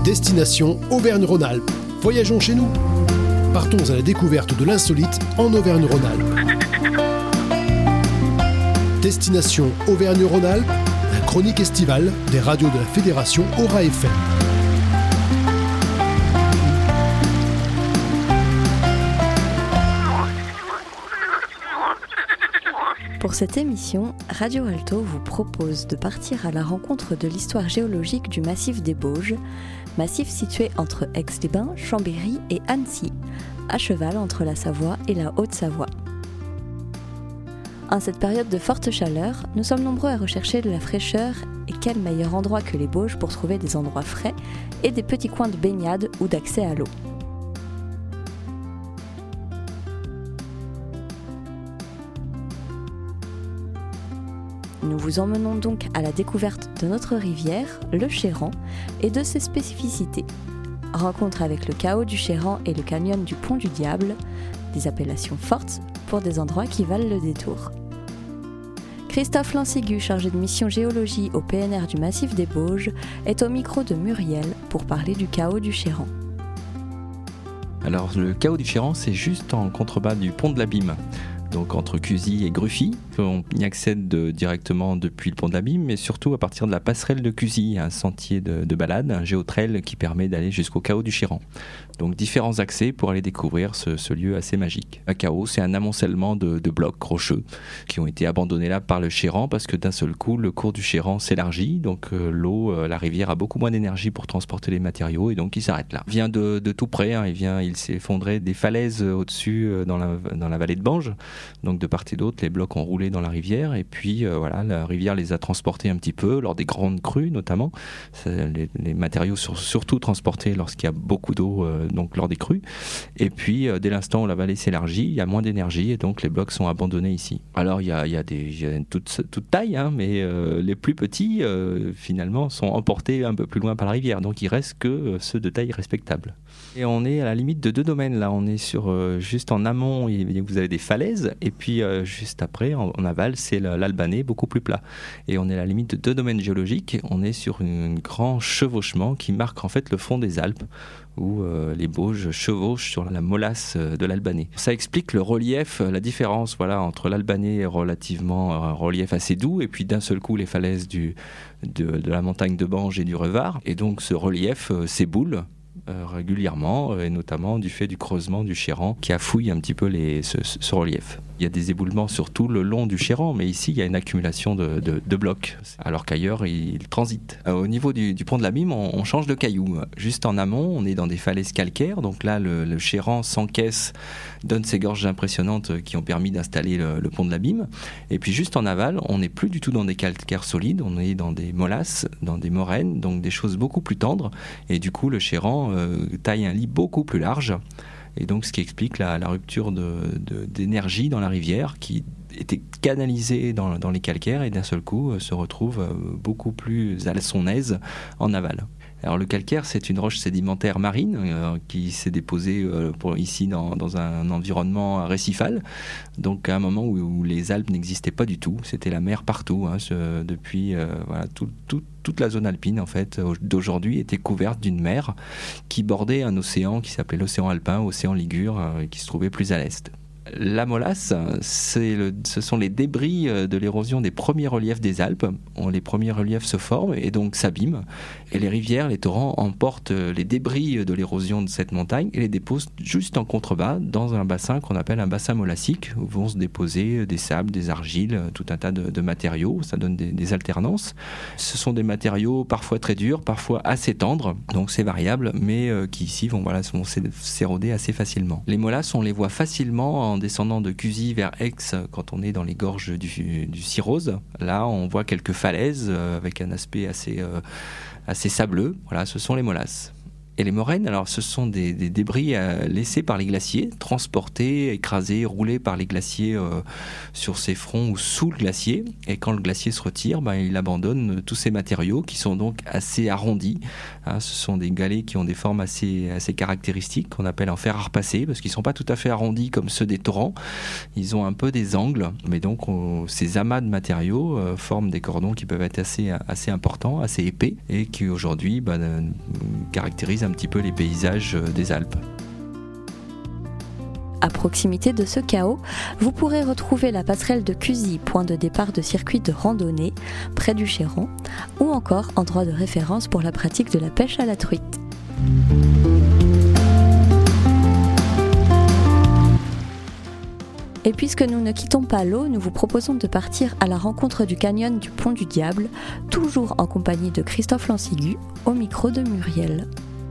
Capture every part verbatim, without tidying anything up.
Destination Auvergne-Rhône-Alpes. Voyageons chez nous. Partons à la découverte de l'insolite en Auvergne-Rhône-Alpes. Destination Auvergne-Rhône-Alpes, la chronique estivale des radios de la Fédération Aura F M. Pour cette émission, Radio Alto vous propose de partir à la rencontre de l'histoire géologique du massif des Bauges, massif situé entre Aix-les-Bains, Chambéry et Annecy, à cheval entre la Savoie et la Haute-Savoie. En cette période de forte chaleur, nous sommes nombreux à rechercher de la fraîcheur et quel meilleur endroit que les Bauges pour trouver des endroits frais et des petits coins de baignade ou d'accès à l'eau. Nous vous emmenons donc à la découverte de notre rivière, le Chéran, et de ses spécificités. Rencontre avec le chaos du Chéran et le canyon du Pont du Diable, des appellations fortes pour des endroits qui valent le détour. Christophe Lansigu, chargé de mission géologie au P N R du massif des Bauges, est au micro de Muriel pour parler du chaos du Chéran. Alors le chaos du Chéran, c'est juste en contrebas du pont de l'Abîme. Donc entre Cusy et Gruffy, on y accède de, directement depuis le pont de l'Abîme, mais surtout à partir de la passerelle de Cusy, un sentier de, de balade, un géotrail qui permet d'aller jusqu'au chaos du Chéran. Donc différents accès pour aller découvrir ce, ce lieu assez magique. Un chaos, c'est un amoncellement de, de blocs rocheux qui ont été abandonnés là par le Chéran parce que d'un seul coup, le cours du Chéran s'élargit, donc euh, l'eau, euh, la rivière a beaucoup moins d'énergie pour transporter les matériaux et donc il s'arrête là. Il vient de, de tout près, hein, il, vient, il s'est effondré des falaises au-dessus euh, dans, la, dans la vallée de Bange. Donc de part et d'autre, les blocs ont roulé dans la rivière et puis euh, voilà, la rivière les a transportés un petit peu lors des grandes crues notamment. Les, les matériaux sont surtout transportés lorsqu'il y a beaucoup d'eau, euh, donc lors des crues. Et puis euh, dès l'instant où la vallée s'élargit, il y a moins d'énergie et donc les blocs sont abandonnés ici. Alors il y a, il y a, des, il y a toute, toute taille, hein, mais euh, les plus petits euh, finalement sont emportés un peu plus loin par la rivière. Donc il reste que euh, ceux de taille respectable. Et on est à la limite de deux domaines là. On est sur euh, juste en amont, vous avez des falaises et puis euh, juste après en, en aval c'est l'Albanais beaucoup plus plat. Et on est à la limite de deux domaines géologiques. On est sur un grand chevauchement qui marque en fait le fond des Alpes où euh, les Bauges chevauchent sur la molasse de l'Albanais. Ça explique le relief, la différence voilà, entre l'Albanais relativement un relief assez doux et puis d'un seul coup les falaises du, de, de la montagne de Bange et du Revard. Et donc ce relief euh, s'éboule Euh, régulièrement, euh, et notamment du fait du creusement du Chéran qui affouille un petit peu les, ce, ce relief. Il y a des éboulements sur tout le long du Chéran, mais ici il y a une accumulation de, de, de blocs, alors qu'ailleurs il, il transite. Euh, au niveau du, du pont de l'Abîme, on, on change de caillou. Juste en amont, on est dans des falaises calcaires, donc là le, le Chéran s'encaisse, donne ces gorges impressionnantes qui ont permis d'installer le, le pont de l'Abîme. Et puis juste en aval, on n'est plus du tout dans des calcaires solides, on est dans des molasses, dans des moraines, donc des choses beaucoup plus tendres. Et du coup, le Chéran euh, taille un lit beaucoup plus large. Et donc, ce qui explique la, la rupture de, de, d'énergie dans la rivière qui était canalisée dans, dans les calcaires et d'un seul coup euh, se retrouve euh, beaucoup plus à son aise en aval. Alors le calcaire, c'est une roche sédimentaire marine euh, qui s'est déposée euh, pour, ici dans, dans un environnement récifal. Donc à un moment où, où les Alpes n'existaient pas du tout, c'était la mer partout. Hein, ce, depuis euh, voilà, tout, tout, toute la zone alpine en fait d'aujourd'hui était couverte d'une mer qui bordait un océan qui s'appelait l'océan alpin, océan Ligure, euh, qui se trouvait plus à l'est. La molasse, c'est le, ce sont les débris de l'érosion des premiers reliefs des Alpes. Les premiers reliefs se forment et donc s'abîment. Et les rivières, les torrents emportent les débris de l'érosion de cette montagne et les déposent juste en contrebas dans un bassin qu'on appelle un bassin molassique où vont se déposer des sables, des argiles, tout un tas de, de matériaux. Ça donne des, des alternances. Ce sont des matériaux parfois très durs, parfois assez tendres, donc c'est variable, mais euh, qui ici vont, voilà, vont s'éroder assez facilement. Les molasses, on les voit facilement en descendant de Cusy vers Aix quand on est dans les gorges du, du Cirrose. Là, on voit quelques falaises euh, avec un aspect assez, euh, assez sableux. Voilà, ce sont les molasses. Et les moraines, alors ce sont des, des débris euh, laissés par les glaciers, transportés, écrasés, roulés par les glaciers euh, sur ces fronts ou sous le glacier. Et quand le glacier se retire, ben, il abandonne tous ces matériaux qui sont donc assez arrondis. Hein, ce sont des galets qui ont des formes assez, assez caractéristiques, qu'on appelle en fer à repasser, parce qu'ils ne sont pas tout à fait arrondis comme ceux des torrents. Ils ont un peu des angles, mais donc on, ces amas de matériaux euh, forment des cordons qui peuvent être assez, assez importants, assez épais, et qui aujourd'hui ben, caractérisent un petit peu les paysages des Alpes. À proximité de ce chaos, vous pourrez retrouver la passerelle de Cusy, point de départ de circuit de randonnée, près du Chéran, ou encore endroit de référence pour la pratique de la pêche à la truite. Et puisque nous ne quittons pas l'eau, nous vous proposons de partir à la rencontre du canyon du Pont du Diable, toujours en compagnie de Christophe Lancigu, au micro de Muriel.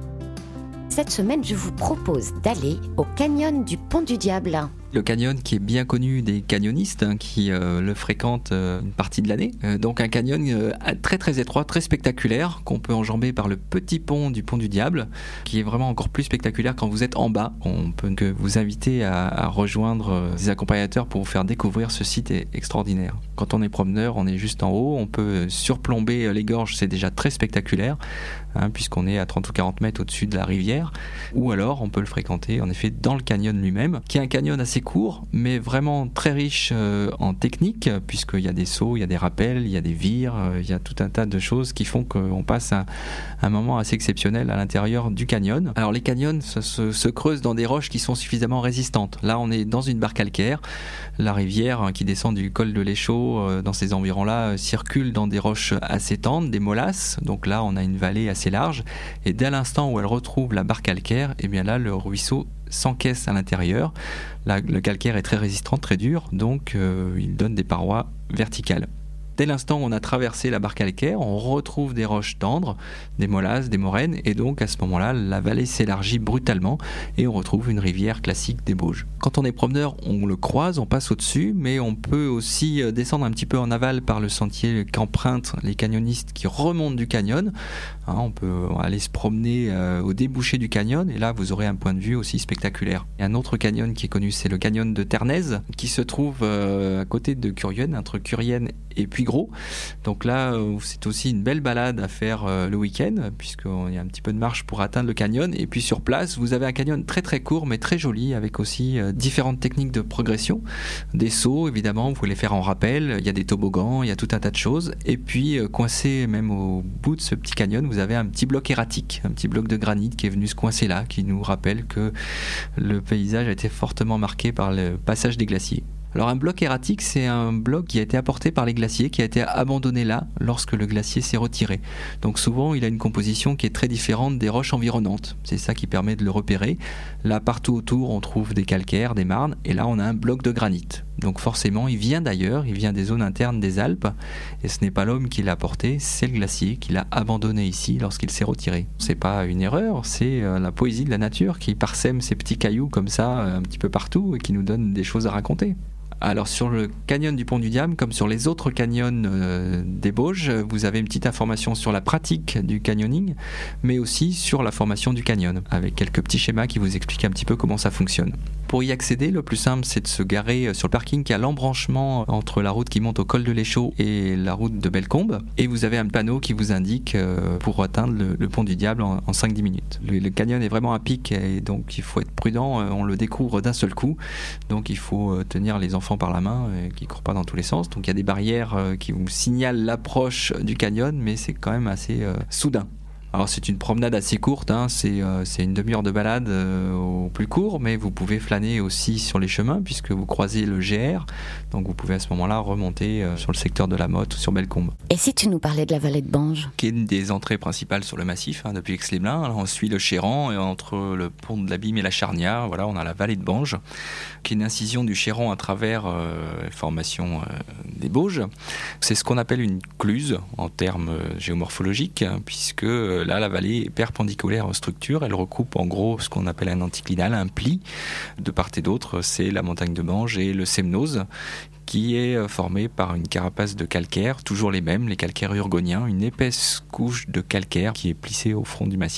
Cette semaine, je vous propose d'aller au canyon du Pont du Diable. Le canyon qui est bien connu des canyonistes hein, qui euh, le fréquentent euh, une partie de l'année. Euh, donc un canyon euh, très très étroit, très spectaculaire, qu'on peut enjamber par le petit pont du Pont du Diable, qui est vraiment encore plus spectaculaire quand vous êtes en bas. On peut que vous inviter à, à rejoindre euh, des accompagnateurs pour vous faire découvrir ce site extraordinaire. Quand on est promeneur, on est juste en haut, on peut surplomber les gorges, c'est déjà très spectaculaire, hein, puisqu'on est à trente ou quarante mètres au-dessus de la rivière. Ou alors on peut le fréquenter en effet dans le canyon lui-même, qui est un canyon assez court, mais vraiment très riche euh, en technique, puisqu'il y a des sauts, il y a des rappels, il y a des vires, euh, il y a tout un tas de choses qui font qu'on passe un, un moment assez exceptionnel à l'intérieur du canyon. Alors les canyons ça se, se creusent dans des roches qui sont suffisamment résistantes. Là on est dans une barre calcaire, la rivière hein, qui descend du col de l'Échaud euh, dans ces environs-là euh, circule dans des roches assez tendres, des molasses, donc là on a une vallée assez large, et dès l'instant où elle retrouve la barre calcaire, et bien là le ruisseau s'encaisse à l'intérieur. Là, le calcaire est très résistant, très dur, donc euh, il donne des parois verticales. Dès l'instant où on a traversé la barre calcaire, on retrouve des roches tendres, des molasses, des moraines, et donc à ce moment-là, la vallée s'élargit brutalement et on retrouve une rivière classique des Bauges. Quand on est promeneur, on le croise, on passe au-dessus, mais on peut aussi descendre un petit peu en aval par le sentier qu'empruntent les canyonistes qui remontent du canyon. Hein, on peut aller se promener euh, au débouché du canyon, et là vous aurez un point de vue aussi spectaculaire. Il y a un autre canyon qui est connu, c'est le canyon de Ternaise, qui se trouve euh, à côté de Curienne, entre Curienne et puis Gros. Donc là, c'est aussi une belle balade à faire euh, le week-end, puisqu'il y a un petit peu de marche pour atteindre le canyon. Et puis sur place, vous avez un canyon très très court, mais très joli, avec aussi euh, différentes techniques de progression. Des sauts, évidemment, vous pouvez les faire en rappel. Il y a des toboggans, il y a tout un tas de choses. Et puis, euh, coincé même au bout de ce petit canyon, vous avez un petit bloc erratique, un petit bloc de granit qui est venu se coincer là, qui nous rappelle que le paysage a été fortement marqué par le passage des glaciers. Alors un bloc erratique, c'est un bloc qui a été apporté par les glaciers, qui a été abandonné là lorsque le glacier s'est retiré. Donc souvent, il a une composition qui est très différente des roches environnantes. C'est ça qui permet de le repérer. Là, partout autour, on trouve des calcaires, des marnes, et là, on a un bloc de granit. Donc forcément, il vient d'ailleurs, il vient des zones internes des Alpes, et ce n'est pas l'homme qui l'a apporté, c'est le glacier qui l'a abandonné ici lorsqu'il s'est retiré. C'est pas une erreur, c'est la poésie de la nature qui parsème ces petits cailloux comme ça un petit peu partout et qui nous donne des choses à raconter. Alors sur le canyon du Pont du Diable, comme sur les autres canyons euh, des Bauges, vous avez une petite information sur la pratique du canyoning, mais aussi sur la formation du canyon, avec quelques petits schémas qui vous expliquent un petit peu comment ça fonctionne. Pour y accéder, le plus simple, c'est de se garer sur le parking qui a l'embranchement entre la route qui monte au col de l'Échaud et la route de Bellecombe, et vous avez un panneau qui vous indique euh, pour atteindre le, le Pont du Diable en, en cinq à dix minutes. Le, le canyon est vraiment à pic, et donc il faut être prudent, on le découvre d'un seul coup, donc il faut tenir les enfants par la main et qui ne courent pas dans tous les sens. Donc il y a des barrières euh, qui vous signalent l'approche du canyon, mais c'est quand même assez euh, soudain. Alors c'est une promenade assez courte, hein, c'est, euh, c'est une demi-heure de balade euh, au plus court, mais vous pouvez flâner aussi sur les chemins puisque vous croisez le G R, donc vous pouvez à ce moment-là remonter euh, sur le secteur de la Motte ou sur Bellecombe. Et si tu nous parlais de la vallée de Bange, qui est une des entrées principales sur le massif, hein, depuis Aix-les-Bains. Alors, on suit le Chéran et entre le pont de l'Abîme et la Charnière, voilà, on a la vallée de Bange, qui est une incision du Chéran à travers euh, la formation euh, des Bauges. C'est ce qu'on appelle une cluse en termes géomorphologiques, hein, puisque euh, là, la vallée est perpendiculaire aux structures. Elle recoupe en gros ce qu'on appelle un anticlinal, un pli. De part et d'autre, c'est la montagne de Bange et le Semnoz, qui est formé par une carapace de calcaire, toujours les mêmes, les calcaires urgoniens, une épaisse couche de calcaire qui est plissée au front du massif.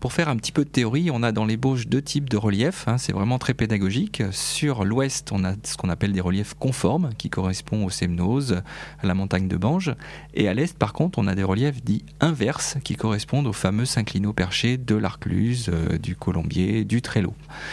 Pour faire un petit peu de théorie, on a dans les Bauges deux types de reliefs, hein, c'est vraiment très pédagogique. Sur l'ouest, on a ce qu'on appelle des reliefs conformes, qui correspondent aux Semnoses, à la montagne de Bange. Et à l'est, par contre, on a des reliefs dits inverses, qui correspondent aux fameux synclinaux perchés de l'Arcluse, euh, du Colombier, du Trello.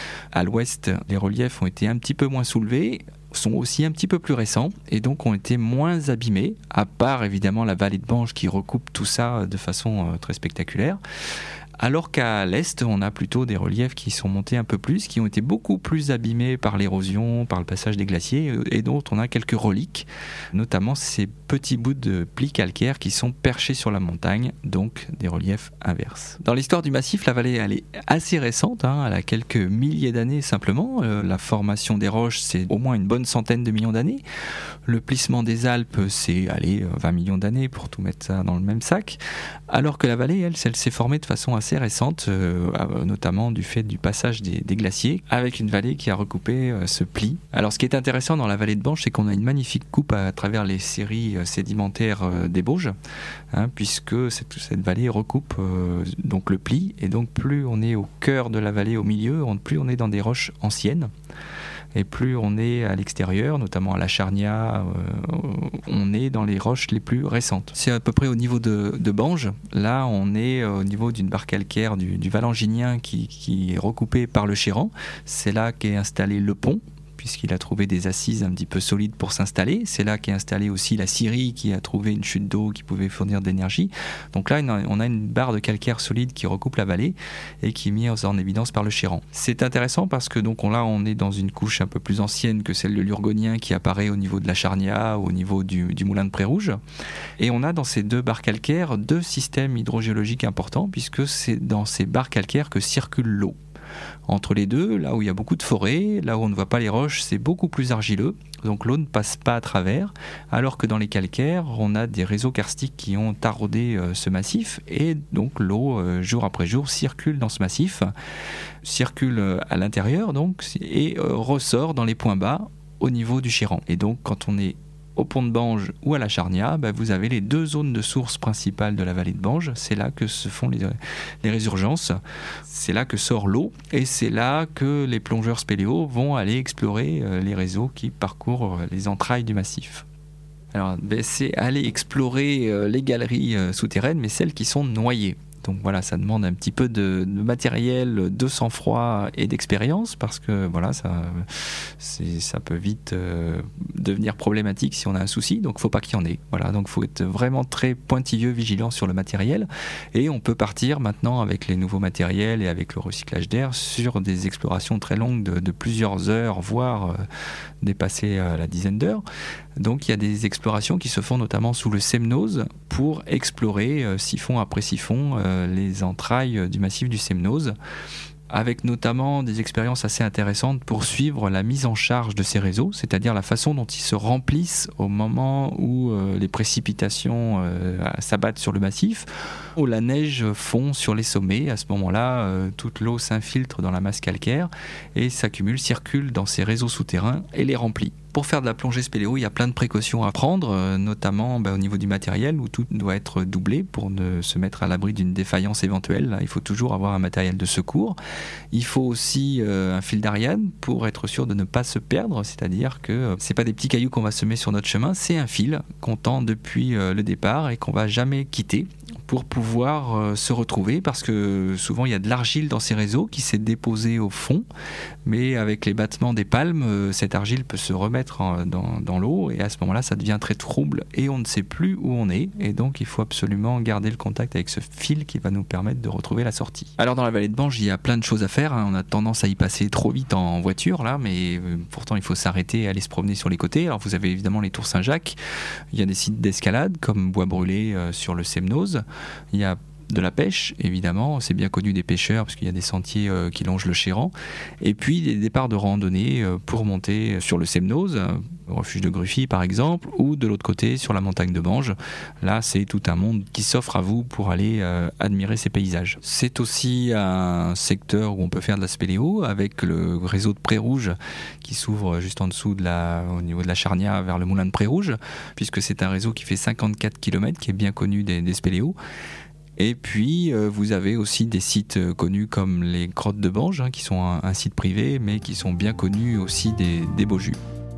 À l'ouest, les reliefs ont été un petit peu moins soulevés, sont aussi un petit peu plus récents et donc ont été moins abîmés, à part évidemment la vallée de Bange qui recoupe tout ça de façon euh, très spectaculaire. Alors qu'à l'est, on a plutôt des reliefs qui sont montés un peu plus, qui ont été beaucoup plus abîmés par l'érosion, par le passage des glaciers, et dont on a quelques reliques, notamment ces petits bouts de plis calcaires qui sont perchés sur la montagne, donc des reliefs inverses. Dans l'histoire du massif, la vallée elle est assez récente, hein, elle a quelques milliers d'années simplement. Euh, la formation des roches, c'est au moins une bonne centaine de millions d'années. Le plissement des Alpes, c'est allez, vingt millions d'années pour tout mettre ça dans le même sac. Alors que la vallée, elle, elle s'est formée de façon assez récente, euh, notamment du fait du passage des, des glaciers, avec une vallée qui a recoupé euh, ce pli. Alors ce qui est intéressant dans la vallée de Bange, c'est qu'on a une magnifique coupe à, à travers les séries euh, sédimentaires euh, des Bauges, hein, puisque cette, cette vallée recoupe euh, donc le pli, et donc plus on est au cœur de la vallée, au milieu, on, plus on est dans des roches anciennes. Et plus on est à l'extérieur, notamment à la Charnia, euh, on est dans les roches les plus récentes. C'est à peu près au niveau de, de Bange. Là, on est au niveau d'une barre calcaire du, du Valanginien qui, qui est recoupée par le Chéran. C'est là qu'est installé le pont, puisqu'il a trouvé des assises un petit peu solides pour s'installer. C'est là qu'est installée aussi la scierie qui a trouvé une chute d'eau qui pouvait fournir de l'énergie. Donc là, on a une barre de calcaire solide qui recoupe la vallée et qui est mise en évidence par le Chéran. C'est intéressant parce que donc là, on est dans une couche un peu plus ancienne que celle de l'Urgonien qui apparaît au niveau de la Charnia, au niveau du, du moulin de Pré-Rouge. Et on a dans ces deux barres calcaires deux systèmes hydrogéologiques importants, puisque c'est dans ces barres calcaires que circule l'eau. Entre les deux, là où il y a beaucoup de forêts, là où on ne voit pas les roches, c'est beaucoup plus argileux, donc l'eau ne passe pas à travers, alors que dans les calcaires, on a des réseaux karstiques qui ont taraudé euh, ce massif, et donc l'eau, euh, jour après jour, circule dans ce massif, circule euh, à l'intérieur, donc, et euh, ressort dans les points bas au niveau du Chéran. Et donc, quand on est au pont de Bange ou à la Charnia, bah vous avez les deux zones de source principales de la vallée de Bange. C'est là que se font les, les résurgences, c'est là que sort l'eau, et c'est là que les plongeurs spéléos vont aller explorer les réseaux qui parcourent les entrailles du massif. Alors, bah c'est aller explorer les galeries souterraines, mais celles qui sont noyées. Donc voilà, ça demande un petit peu de, de matériel, de sang-froid et d'expérience, parce que voilà, ça, c'est, ça peut vite euh, devenir problématique si on a un souci. Donc il ne faut pas qu'il y en ait. Voilà, donc il faut être vraiment très pointilleux, vigilant sur le matériel. Et on peut partir maintenant avec les nouveaux matériels et avec le recyclage d'air sur des explorations très longues de, de plusieurs heures, voire euh, dépasser euh, la dizaine d'heures. Donc il y a des explorations qui se font notamment sous le Semnose pour explorer euh, siphon après siphon euh, les entrailles du massif du Semnose, avec notamment des expériences assez intéressantes pour suivre la mise en charge de ces réseaux, c'est-à-dire la façon dont ils se remplissent au moment où euh, les précipitations euh, s'abattent sur le massif, où la neige fond sur les sommets. À ce moment-là, euh, toute l'eau s'infiltre dans la masse calcaire et s'accumule, circule dans ces réseaux souterrains et les remplit. Pour faire de la plongée spéléo, il y a plein de précautions à prendre, euh, notamment bah, au niveau du matériel, où tout doit être doublé pour ne se mettre à l'abri d'une défaillance éventuelle. Là, il faut toujours avoir un matériel de secours. Il faut aussi euh, un fil d'Ariane pour être sûr de ne pas se perdre, c'est-à-dire que euh, c'est pas des petits cailloux qu'on va semer sur notre chemin, c'est un fil qu'on tend depuis euh, le départ et qu'on va jamais quitter pour pouvoir euh, se retrouver, parce que souvent il y a de l'argile dans ces réseaux qui s'est déposée au fond, mais avec les battements des palmes, euh, cette argile peut se remettre Dans, dans l'eau, et à ce moment-là ça devient très trouble et on ne sait plus où on est, et donc il faut absolument garder le contact avec ce fil qui va nous permettre de retrouver la sortie. Alors dans la vallée de Bange, il y a plein de choses à faire, hein. On a tendance à y passer trop vite en voiture là, mais euh, pourtant il faut s'arrêter et aller se promener sur les côtés. Alors vous avez évidemment les Tours Saint-Jacques, il y a des sites d'escalade comme Bois Brûlé euh, sur le Semnose, il y a de la pêche, évidemment, c'est bien connu des pêcheurs parce qu'il y a des sentiers euh, qui longent le Chéran, et puis des départs de randonnée euh, pour monter sur le Semnose, euh, au refuge de Gruffy par exemple, ou de l'autre côté sur la montagne de Bange. Là, c'est tout un monde qui s'offre à vous pour aller euh, admirer ces paysages. C'est aussi un secteur où on peut faire de la spéléo avec le réseau de Pré-Rouge qui s'ouvre juste en dessous de la, au niveau de la Charnia vers le moulin de Pré-Rouge, puisque c'est un réseau qui fait cinquante-quatre kilomètres, qui est bien connu des, des spéléos. Et puis, euh, vous avez aussi des sites euh, connus comme les Grottes de Bange, hein, qui sont un, un site privé, mais qui sont bien connus aussi des, des Bauges.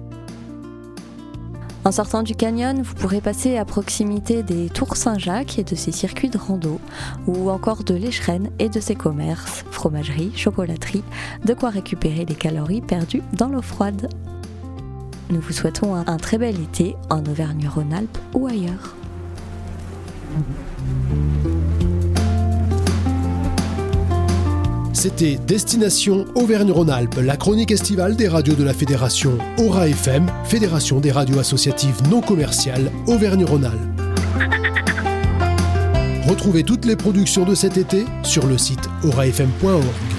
En sortant du canyon, vous pourrez passer à proximité des Tours Saint-Jacques et de ses circuits de rando, ou encore de l'Échrennes et de ses commerces, fromagerie, chocolaterie, de quoi récupérer les calories perdues dans l'eau froide. Nous vous souhaitons un, un très bel été en Auvergne-Rhône-Alpes ou ailleurs. C'était Destination Auvergne-Rhône-Alpes, la chronique estivale des radios de la Fédération Aura F M, Fédération des radios associatives non commerciales Auvergne-Rhône-Alpes. Retrouvez toutes les productions de cet été sur le site aura f m point org.